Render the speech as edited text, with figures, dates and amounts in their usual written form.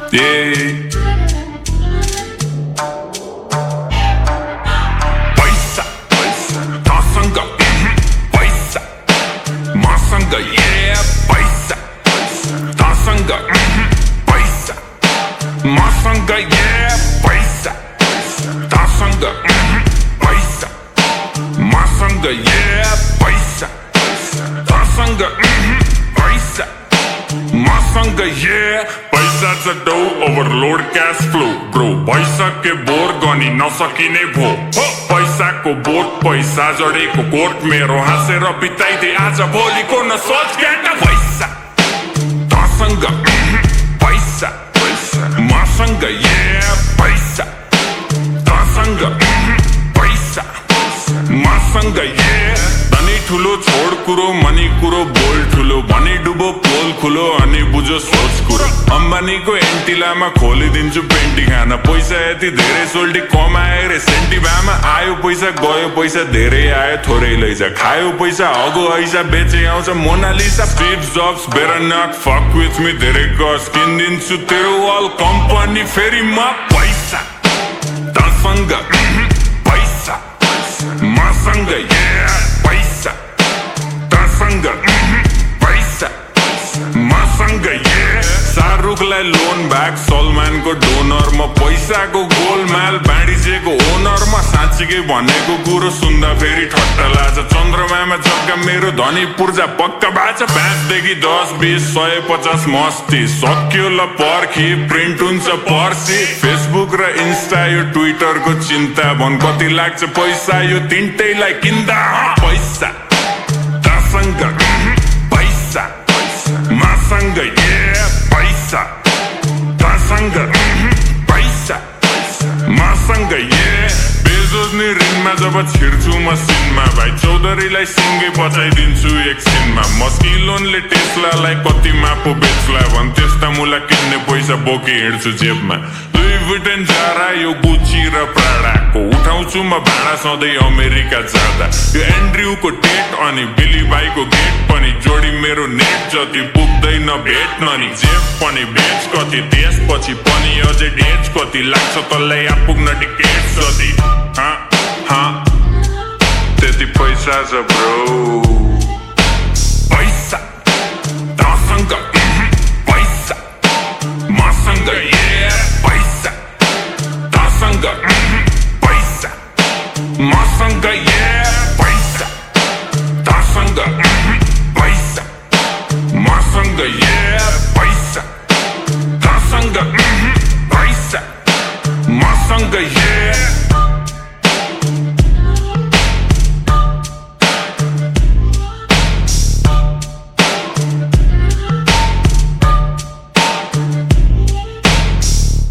पैसा तसँग पैसा मसँग पैसा तसँग पैसा मसँग पैसा तसँग पैसा मसँग पैसा तसँग पैसा मसँग पैसा छ dough overload cash flow bro पैसा के बोर गनी नसकिने भो पैसाको बोट पैसा जडेको कोट मेरो हाँसेर बिताइदे आज भोलिको न सोच केटा पैसा तसँग पैसा मसँग पैसा तसँग पैसा मसँग धनी ठुलो छोड कुरो मनी कुरो बोल ठुलो भनी डुबो पोल खुलो अनि बुझो सोच कुरो अम्बानीको एन्टिलामा खोलिदिन्छु पेन्टी खाना पैसा यति धेरै सोल्टी कमाए रे सेन्टी भामा आयो पैसा गयो पैसा धेरै आयो थोरै लैजा खायो पैसा हगो ऐसा बेचे आउँछ Mona Lisa Steve Jobs better not fuck with me धेरै गस किनिदिन्छु तेरो वाल कम्पनी फेरि म पैसा तसँग पैसा मसँग पैसा तसँग पैसा मसँग शाहरुखलाई लोन ब्याक सलमानको डोनर म पैसाको गोलमाल बाँडिजेको ओनर म साँच्चीकै भनेको कुरो सुन्दा फेरि ठट्टा लाग्छ चन्द्रमामा जग्गा मेरो धनी पूर्जा पक्का बाछ 5 देखि 10 20 150 मस्ती सक्यो ल पर्खी प्रिन्ट हुन्छ पर्सी फेसबुक र इन्स्टा यो ट्विटरको चिन्ता भन कति लाग्छ पैसा यो तिनटैलाई किन्दा पैसा तसँग पैसा मसँग पैसा तसँग पैसा मसँग बेजोस नि ऋणमा जब छिर्छु मसिनमा भाइ चौधरीलाई सिङ्गे बचाइदिन्छु एकछिनमा मस्किलोनले टेस्लालाई कतिमा पो बेच्ला भन् त्यस्ता मुला किन्ने पैसा बोकी हिँड्छु जेबमा लुई भुटेन जारा यो गुची र प्राडाको उठाउँछु म भाडा सधैँ अमेरिका जाँदा यो एन्ड्रयुको टेट अनि बिली बाईको गेट पनि जोडी मेरो नेट जति पुग्दैन भेट्न नि जेब पनि बेच कति त्यसपछि पनि अझै डेज कति लाग्छ तँलाई आपुग्न टिकेट जति त्यति पैसा छ ब्रो पैसा तसँग पैसा मसँग पैसा तसँग पैसा मसँग पैसा तसँग पैसा मसँग पैसा तसँग पैसा मसँग